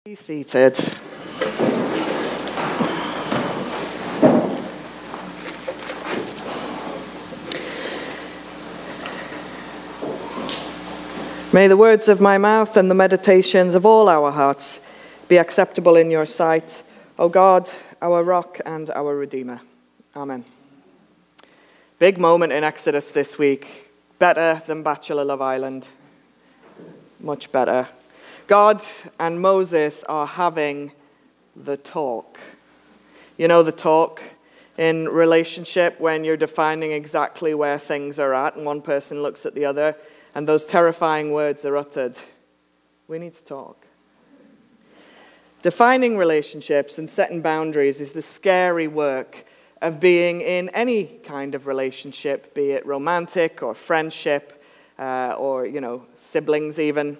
Be seated. May the words of my mouth and the meditations of all our hearts be acceptable in your sight, O God, our rock and our Redeemer. Amen. Big moment in Exodus this week. Better than Bachelor Love Island. Much better. God and Moses are having the talk. You know the talk in relationship when you're defining exactly where things are at and one person looks at the other and those terrifying words are uttered. We need to talk. Defining relationships and setting boundaries is the scary work of being in any kind of relationship, be it romantic or friendship or, siblings even.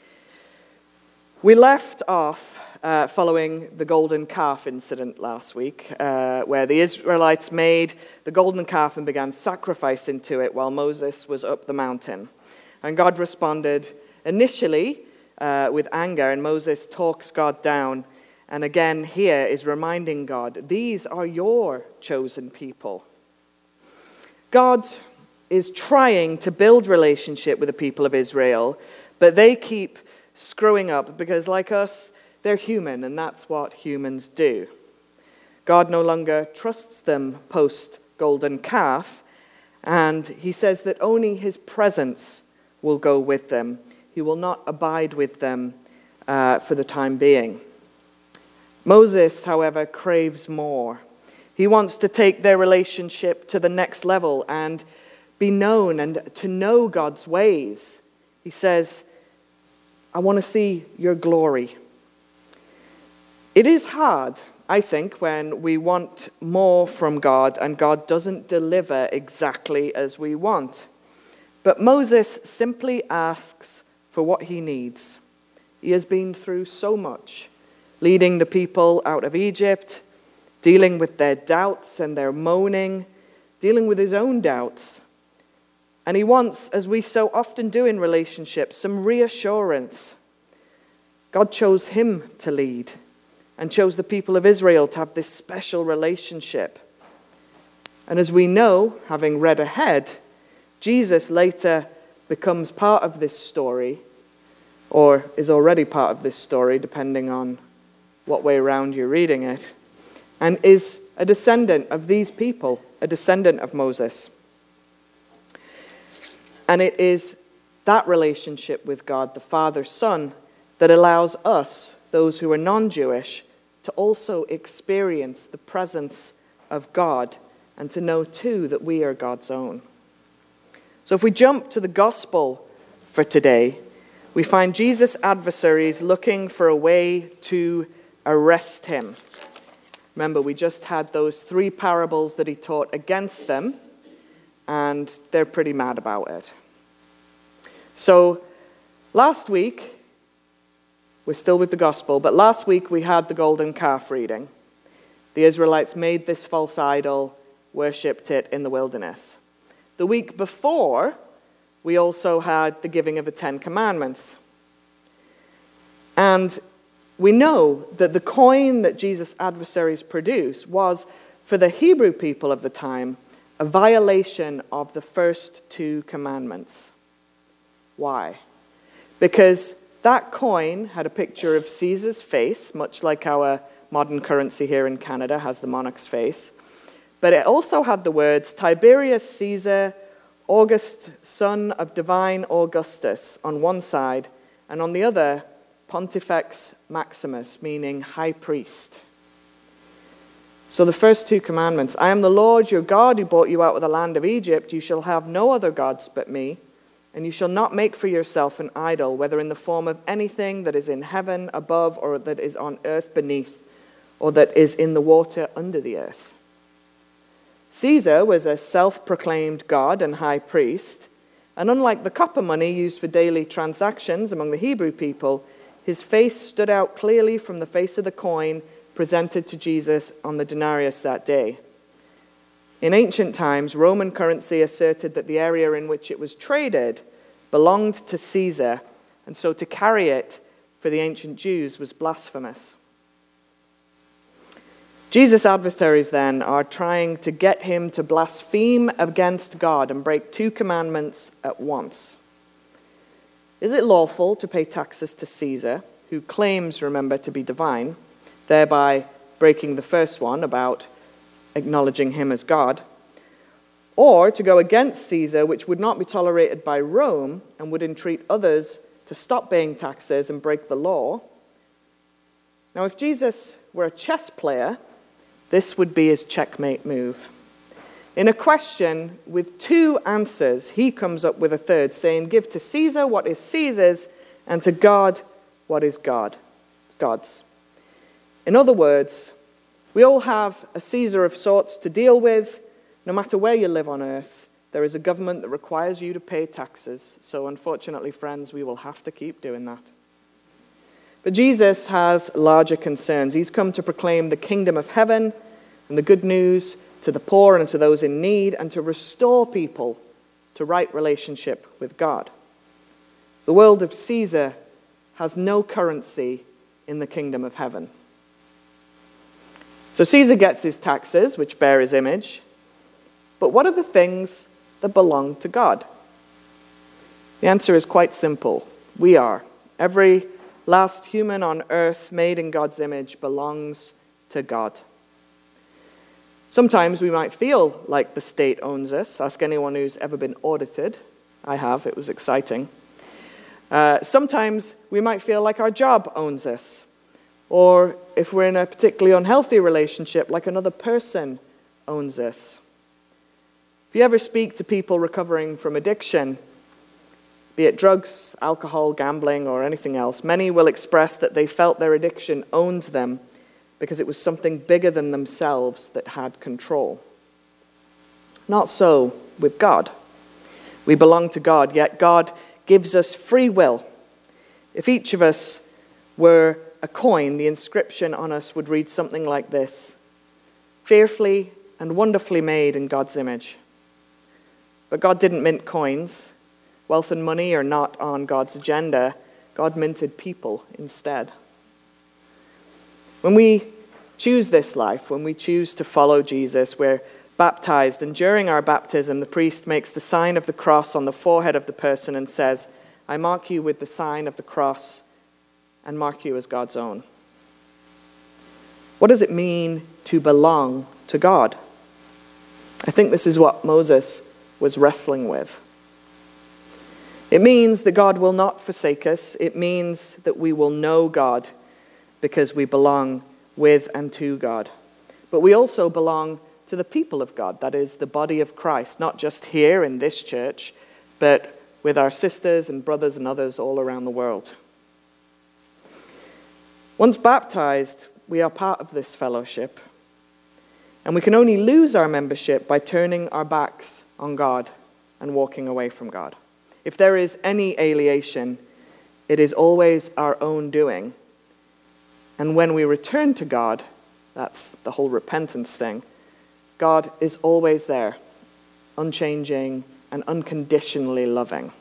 We left off following the golden calf incident last week, where the Israelites made the golden calf and began sacrificing to it while Moses was up the mountain. And God responded initially with anger, and Moses talks God down. And again here is reminding God, these are your chosen people. God is trying to build relationship with the people of Israel, but they keep screwing up because, like us, they're human, and that's what humans do. God no longer trusts them post-golden calf, and he says that only his presence will go with them. He will not abide with them for the time being. Moses, however, craves more. He wants to take their relationship to the next level and be known and to know God's ways. He says, I want to see your glory. It is hard, I think, when we want more from God and God doesn't deliver exactly as we want. But Moses simply asks for what he needs. He has been through so much, leading the people out of Egypt, dealing with their doubts and their moaning, dealing with his own doubts. And he wants, as we so often do in relationships, some reassurance. God chose him to lead and chose the people of Israel to have this special relationship. And as we know, having read ahead, Jesus later becomes part of this story, or is already part of this story, depending on what way around you're reading it, and is a descendant of these people, a descendant of Moses. And it is that relationship with God, the Father, Son, that allows us, those who are non-Jewish, to also experience the presence of God and to know too that we are God's own. So if we jump to the gospel for today, we find Jesus' adversaries looking for a way to arrest him. Remember, we just had those 3 parables that he taught against them, and they're pretty mad about it. So last week, we're still with the gospel, but last week we had the golden calf reading. The Israelites made this false idol, worshipped it in the wilderness. The week before, we also had the giving of the 10 Commandments. And we know that the coin that Jesus' adversaries produced was, for the Hebrew people of the time, a violation of the first 2 commandments. Why? Because that coin had a picture of Caesar's face, much like our modern currency here in Canada has the monarch's face. But it also had the words Tiberius Caesar, August, son of divine Augustus, on one side, and on the other, Pontifex Maximus, meaning high priest. So the first 2 commandments, I am the Lord your God who brought you out of the land of Egypt. You shall have no other gods but me. And you shall not make for yourself an idol, whether in the form of anything that is in heaven above, or that is on earth beneath, or that is in the water under the earth. Caesar was a self-proclaimed god and high priest, and unlike the copper money used for daily transactions among the Hebrew people, his face stood out clearly from the face of the coin presented to Jesus on the denarius that day. In ancient times, Roman currency asserted that the area in which it was traded belonged to Caesar, and so to carry it for the ancient Jews was blasphemous. Jesus' adversaries then are trying to get him to blaspheme against God and break two commandments at once. Is it lawful to pay taxes to Caesar, who claims, remember, to be divine, thereby breaking the first one about acknowledging him as God, or to go against Caesar, which would not be tolerated by Rome and would entreat others to stop paying taxes and break the law? Now, if Jesus were a chess player, this would be his checkmate move. In a question with two answers, he comes up with a third, saying, "Give to Caesar what is Caesar's, and to God what is God's." In other words, we all have a Caesar of sorts to deal with. No matter where you live on earth, there is a government that requires you to pay taxes. So unfortunately, friends, we will have to keep doing that. But Jesus has larger concerns. He's come to proclaim the kingdom of heaven and the good news to the poor and to those in need, and to restore people to right relationship with God. The world of Caesar has no currency in the kingdom of heaven. So Caesar gets his taxes, which bear his image. But what are the things that belong to God? The answer is quite simple. We are. Every last human on earth made in God's image belongs to God. Sometimes we might feel like the state owns us. Ask anyone who's ever been audited. I have. It was exciting. Sometimes we might feel like our job owns us. Or if we're in a particularly unhealthy relationship, like another person owns us. If you ever speak to people recovering from addiction, be it drugs, alcohol, gambling, or anything else, many will express that they felt their addiction owned them because it was something bigger than themselves that had control. Not so with God. We belong to God, yet God gives us free will. If each of us were a coin, the inscription on us would read something like this: "Fearfully and wonderfully made in God's image." But God didn't mint coins. Wealth and money are not on God's agenda. God minted people instead. When we choose this life, when we choose to follow Jesus, we're baptized, and during our baptism, the priest makes the sign of the cross on the forehead of the person and says, "I mark you with the sign of the cross and mark you as God's own." What does it mean to belong to God? I think this is what Moses was wrestling with. It means that God will not forsake us. It means that we will know God because we belong with and to God. But we also belong to the people of God, that is, the body of Christ, not just here in this church, but with our sisters and brothers and others all around the world. Once baptized, we are part of this fellowship. And we can only lose our membership by turning our backs on God and walking away from God. If there is any alienation, it is always our own doing. And when we return to God, that's the whole repentance thing, God is always there, unchanging and unconditionally loving.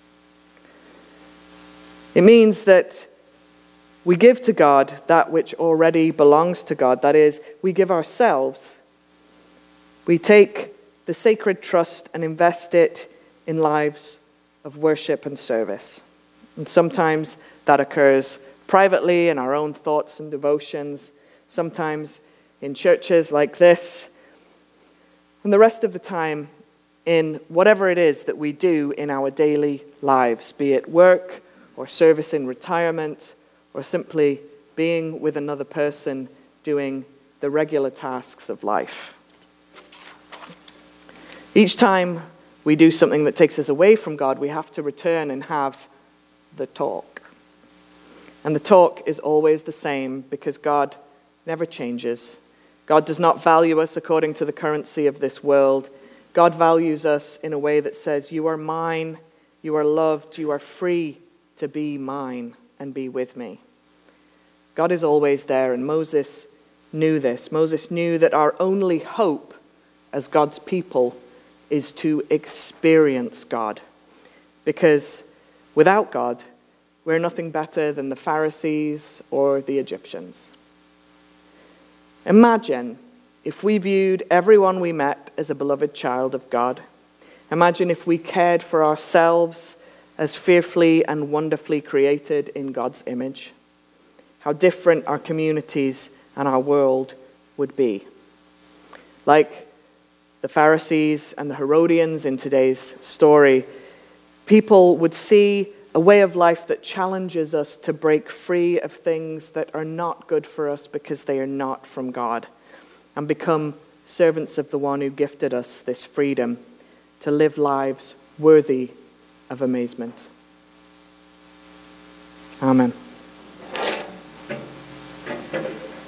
It means that we give to God that which already belongs to God. That is, we give ourselves. We take the sacred trust and invest it in lives of worship and service. And sometimes that occurs privately in our own thoughts and devotions, sometimes in churches like this, and the rest of the time in whatever it is that we do in our daily lives, be it work or service in retirement or simply being with another person doing the regular tasks of life. Each time we do something that takes us away from God, we have to return and have the talk. And the talk is always the same because God never changes. God does not value us according to the currency of this world. God values us in a way that says, "You are mine, you are loved, you are free to be mine and be with me." God is always there, and Moses knew this. Moses knew that our only hope as God's people is to experience God. Because without God, we're nothing better than the Pharisees or the Egyptians. Imagine if we viewed everyone we met as a beloved child of God. Imagine if we cared for ourselves as fearfully and wonderfully created in God's image. How different our communities and our world would be. Like the Pharisees and the Herodians in today's story, people would see a way of life that challenges us to break free of things that are not good for us because they are not from God, and become servants of the one who gifted us this freedom to live lives worthy of amazement. Amen.